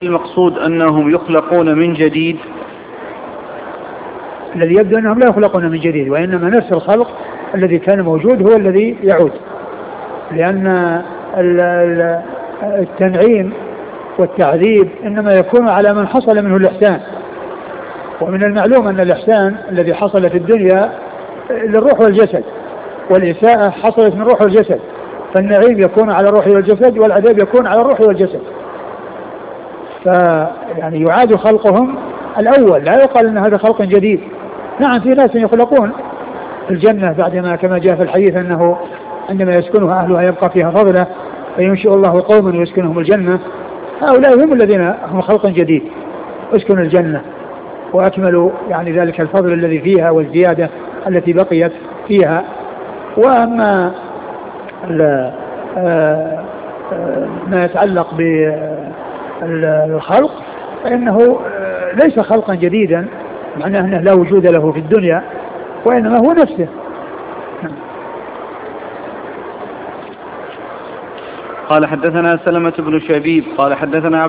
المقصود أنهم يخلقون من جديد؟ الذي يبدو أنهم لا يخلقون من جديد، وإنما نفس الخلق الذي كان موجود هو الذي يعود، لأن التنعيم والتعذيب إنما يكون على من حصل منه الإحسان، ومن المعلوم أن الإحسان الذي حصل في الدنيا للروح والجسد، والإساءة حصلت من الروح والجسد، فالنعيم يكون على الروح والجسد والعذاب يكون على الروح والجسد. فيعني يعاد خلقهم الأول، لا يقال أن هذا خلق جديد. نعم في ناس يخلقون في الجنة بعدما كما جاء في الحديث أنه عندما يسكنها أهلها يبقى فيها فضله فينشئ الله قوما ويسكنهم الجنة، هؤلاء هم الذين هم خلق جديد اسكنوا الجنة وأكملوا يعني ذلك الفضل الذي فيها والزيادة التي بقيت فيها. وأما ما يتعلق بالخلق فإنه ليس خلقا جديدا، معناه أنه لا وجود له في الدنيا، وإنما هو نفسه. قال حدثنا سلمة بن شبيب قال حدثنا